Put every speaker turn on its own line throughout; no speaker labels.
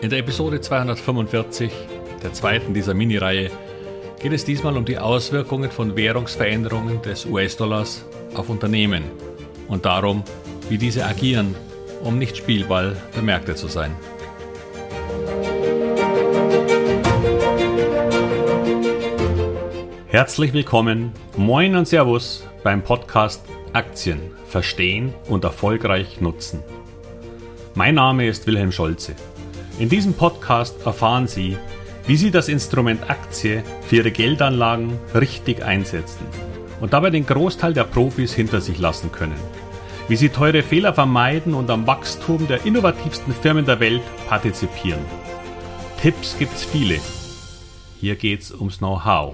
In der Episode 245, der zweiten dieser Mini-Reihe, geht es diesmal um die Auswirkungen von Währungsveränderungen des US-Dollars auf Unternehmen und darum, wie diese agieren, um nicht Spielball der Märkte zu sein. Herzlich willkommen, moin und Servus beim Podcast Aktien verstehen und erfolgreich nutzen. Mein Name ist Wilhelm Scholze. In diesem Podcast erfahren Sie, wie Sie das Instrument Aktie für Ihre Geldanlagen richtig einsetzen und dabei den Großteil der Profis hinter sich lassen können. Wie Sie teure Fehler vermeiden und am Wachstum der innovativsten Firmen der Welt partizipieren. Tipps gibt's viele. Hier geht's ums Know-how.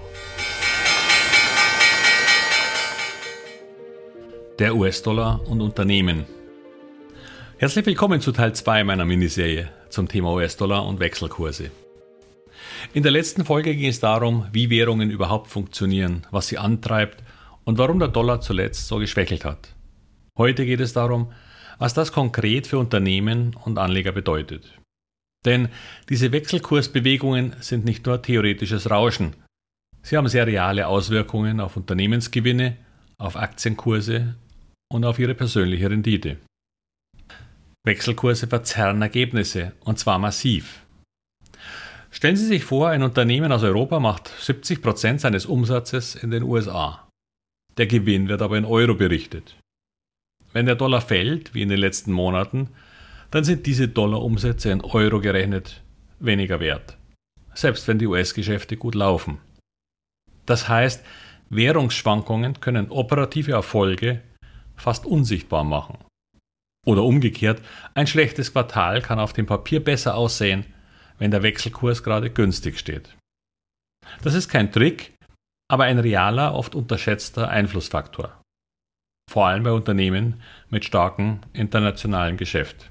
Der US-Dollar und Unternehmen. Herzlich willkommen zu Teil 2 meiner Miniserie zum Thema US-Dollar und Wechselkurse. In der letzten Folge ging es darum, wie Währungen überhaupt funktionieren, was sie antreibt und warum der Dollar zuletzt so geschwächelt hat. Heute geht es darum, was das konkret für Unternehmen und Anleger bedeutet. Denn diese Wechselkursbewegungen sind nicht nur theoretisches Rauschen. Sie haben sehr reale Auswirkungen auf Unternehmensgewinne, auf Aktienkurse und auf ihre persönliche Rendite. Wechselkurse verzerren Ergebnisse, und zwar massiv. Stellen Sie sich vor, ein Unternehmen aus Europa macht 70% seines Umsatzes in den USA. Der Gewinn wird aber in Euro berichtet. Wenn der Dollar fällt, wie in den letzten Monaten, dann sind diese Dollarumsätze in Euro gerechnet weniger wert, selbst wenn die US-Geschäfte gut laufen. Das heißt, Währungsschwankungen können operative Erfolge fast unsichtbar machen. Oder umgekehrt, ein schlechtes Quartal kann auf dem Papier besser aussehen, wenn der Wechselkurs gerade günstig steht. Das ist kein Trick, aber ein realer, oft unterschätzter Einflussfaktor. Vor allem bei Unternehmen mit starkem internationalen Geschäft.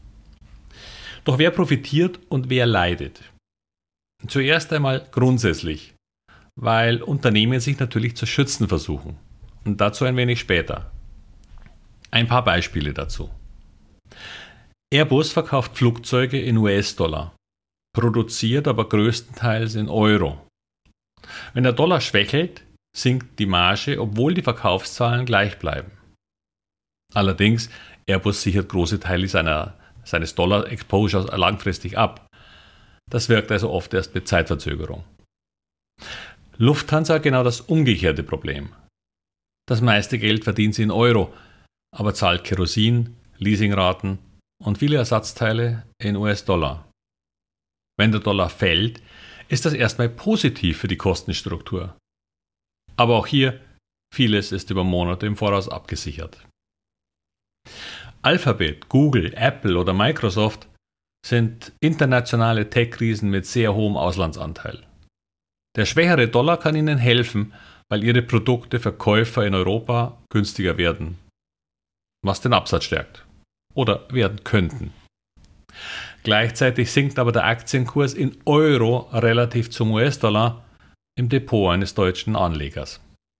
Doch wer profitiert und wer leidet? Zuerst einmal grundsätzlich, weil Unternehmen sich natürlich zu schützen versuchen. Und dazu ein wenig später. Ein paar Beispiele dazu. Airbus verkauft Flugzeuge in US-Dollar, produziert aber größtenteils in Euro. Wenn der Dollar schwächelt, sinkt die Marge, obwohl die Verkaufszahlen gleich bleiben. Allerdings, Airbus sichert große Teile seines Dollar-Exposures langfristig ab. Das wirkt also oft erst mit Zeitverzögerung. Lufthansa hat genau das umgekehrte Problem. Das meiste Geld verdient sie in Euro, aber zahlt Kerosin, Leasingraten und viele Ersatzteile in US-Dollar. Wenn der Dollar fällt, ist das erstmal positiv für die Kostenstruktur. Aber auch hier, vieles ist über Monate im Voraus abgesichert. Alphabet, Google, Apple oder Microsoft sind internationale Tech-Riesen mit sehr hohem Auslandsanteil. Der schwächere Dollar kann ihnen helfen, weil ihre Produkte für Käufer in Europa günstiger werden, was den Absatz stärkt oder werden könnten. Gleichzeitig sinkt aber der Aktienkurs in Euro relativ zum US-Dollar im Depot eines deutschen Anlegers.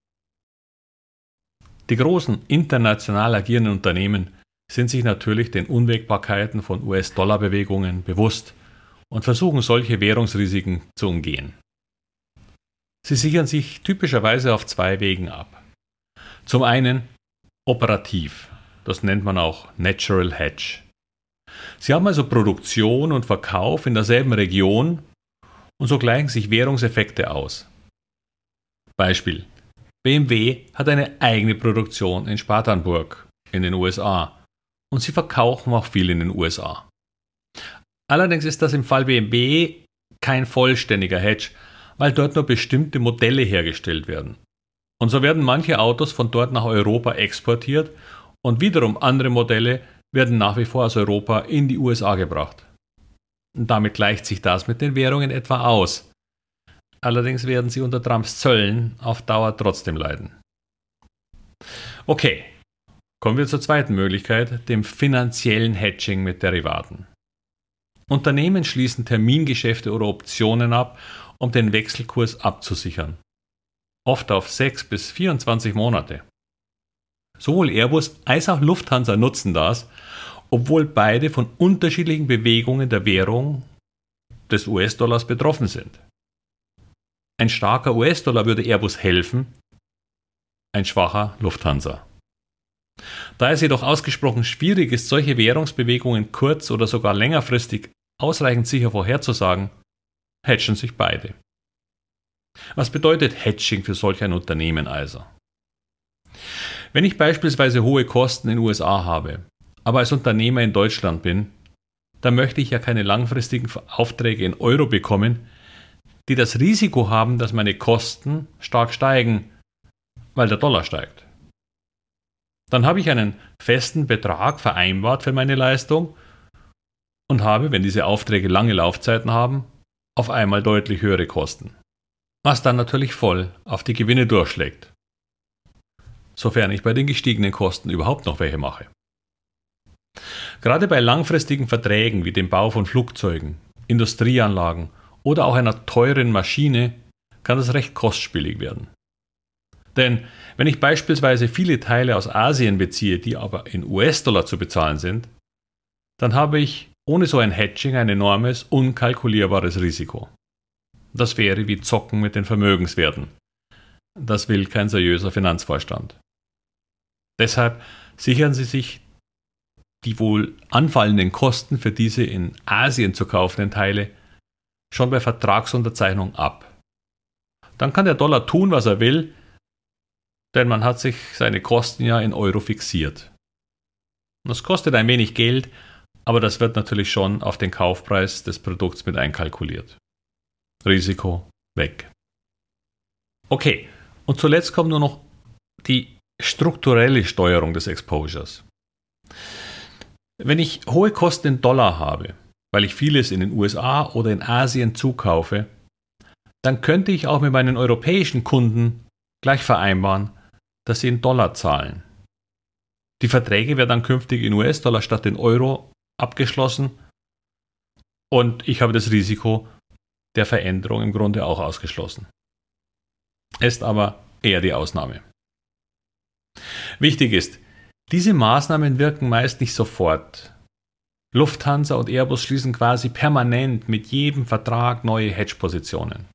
Die großen international agierenden Unternehmen sind sich natürlich den Unwägbarkeiten von US-Dollar-Bewegungen bewusst und versuchen solche Währungsrisiken zu umgehen. Sie sichern sich typischerweise auf zwei Wegen ab. Zum einen operativ, das nennt man auch Natural Hedge. Sie haben also Produktion und Verkauf in derselben Region und so gleichen sich Währungseffekte aus. Beispiel: BMW hat eine eigene Produktion in Spartanburg in den USA und sie verkaufen auch viel in den USA. Allerdings ist das im Fall BMW kein vollständiger Hedge, weil dort nur bestimmte Modelle hergestellt werden. Und so werden manche Autos von dort nach Europa exportiert und wiederum andere Modelle werden nach wie vor aus Europa in die USA gebracht. Und damit gleicht sich das mit den Währungen etwa aus. Allerdings werden sie unter Trumps Zöllen auf Dauer trotzdem leiden. Okay, kommen wir zur zweiten Möglichkeit, dem finanziellen Hedging mit Derivaten. Unternehmen schließen Termingeschäfte oder Optionen ab, um den Wechselkurs abzusichern. Oft auf 6 bis 24 Monate. Sowohl Airbus als auch Lufthansa nutzen das, obwohl beide von unterschiedlichen Bewegungen der Währung des US-Dollars betroffen sind. Ein starker US-Dollar würde Airbus helfen, ein schwacher Lufthansa. Da es jedoch ausgesprochen schwierig ist, solche Währungsbewegungen kurz- oder sogar längerfristig ausreichend sicher vorherzusagen, hedgen sich beide. Was bedeutet Hedging für solch ein Unternehmen also? Wenn ich beispielsweise hohe Kosten in den USA habe, aber als Unternehmer in Deutschland bin, dann möchte ich ja keine langfristigen Aufträge in Euro bekommen, die das Risiko haben, dass meine Kosten stark steigen, weil der Dollar steigt. Dann habe ich einen festen Betrag vereinbart für meine Leistung und habe, wenn diese Aufträge lange Laufzeiten haben, auf einmal deutlich höhere Kosten. Was dann natürlich voll auf die Gewinne durchschlägt. Sofern ich bei den gestiegenen Kosten überhaupt noch welche mache. Gerade bei langfristigen Verträgen wie dem Bau von Flugzeugen, Industrieanlagen oder auch einer teuren Maschine kann das recht kostspielig werden. Denn wenn ich beispielsweise viele Teile aus Asien beziehe, die aber in US-Dollar zu bezahlen sind, dann habe ich ohne so ein Hedging ein enormes, unkalkulierbares Risiko. Das wäre wie Zocken mit den Vermögenswerten. Das will kein seriöser Finanzvorstand. Deshalb sichern Sie sich die wohl anfallenden Kosten für diese in Asien zu kaufenden Teile schon bei Vertragsunterzeichnung ab. Dann kann der Dollar tun, was er will, denn man hat sich seine Kosten ja in Euro fixiert. Das kostet ein wenig Geld, aber das wird natürlich schon auf den Kaufpreis des Produkts mit einkalkuliert. Risiko weg. Okay, und zuletzt kommt nur noch die strukturelle Steuerung des Exposures. Wenn ich hohe Kosten in Dollar habe, weil ich vieles in den USA oder in Asien zukaufe, dann könnte ich auch mit meinen europäischen Kunden gleich vereinbaren, dass sie in Dollar zahlen. Die Verträge werden dann künftig in US-Dollar statt in Euro abgeschlossen und ich habe das Risiko der Veränderung im Grunde auch ausgeschlossen. Ist aber eher die Ausnahme. Wichtig ist, diese Maßnahmen wirken meist nicht sofort. Lufthansa und Airbus schließen quasi permanent mit jedem Vertrag neue Hedge-Positionen.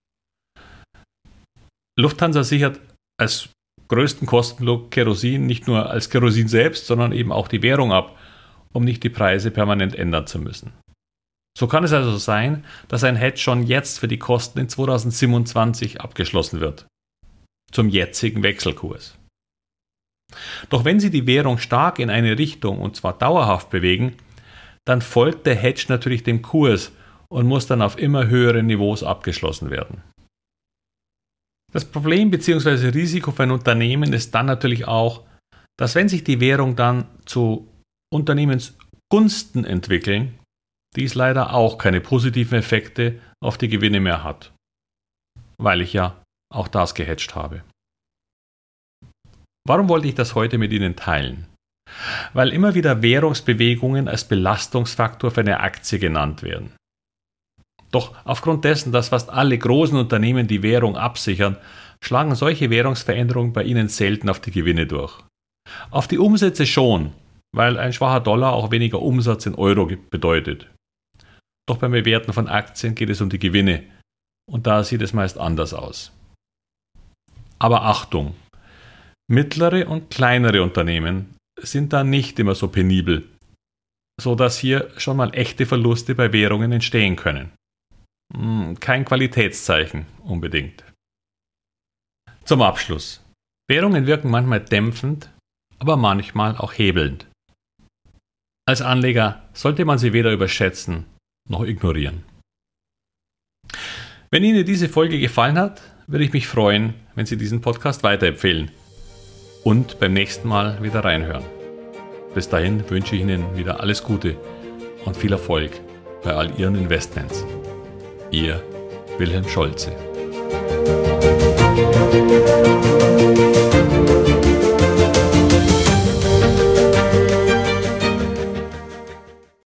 Lufthansa sichert als größten Kostenblock Kerosin nicht nur als Kerosin selbst, sondern eben auch die Währung ab, um nicht die Preise permanent ändern zu müssen. So kann es also sein, dass ein Hedge schon jetzt für die Kosten in 2027 abgeschlossen wird, zum jetzigen Wechselkurs. Doch wenn Sie die Währung stark in eine Richtung, und zwar dauerhaft bewegen, dann folgt der Hedge natürlich dem Kurs und muss dann auf immer höhere Niveaus abgeschlossen werden. Das Problem bzw. Risiko für ein Unternehmen ist dann natürlich auch, dass wenn sich die Währung dann zu Unternehmensgunsten entwickeln, dies leider auch keine positiven Effekte auf die Gewinne mehr hat, weil ich ja auch das gehedged habe. Warum wollte ich das heute mit Ihnen teilen? Weil immer wieder Währungsbewegungen als Belastungsfaktor für eine Aktie genannt werden. Doch aufgrund dessen, dass fast alle großen Unternehmen die Währung absichern, schlagen solche Währungsveränderungen bei ihnen selten auf die Gewinne durch. Auf die Umsätze schon, weil ein schwacher Dollar auch weniger Umsatz in Euro bedeutet. Doch beim Bewerten von Aktien geht es um die Gewinne und da sieht es meist anders aus. Aber Achtung! Mittlere und kleinere Unternehmen sind da nicht immer so penibel, so dass hier schon mal echte Verluste bei Währungen entstehen können. Kein Qualitätszeichen unbedingt. Zum Abschluss. Währungen wirken manchmal dämpfend, aber manchmal auch hebelnd. Als Anleger sollte man sie weder überschätzen noch ignorieren. Wenn Ihnen diese Folge gefallen hat, würde ich mich freuen, wenn Sie diesen Podcast weiterempfehlen und beim nächsten Mal wieder reinhören. Bis dahin wünsche ich Ihnen wieder alles Gute und viel Erfolg bei all Ihren Investments. Ihr Wilhelm Scholze.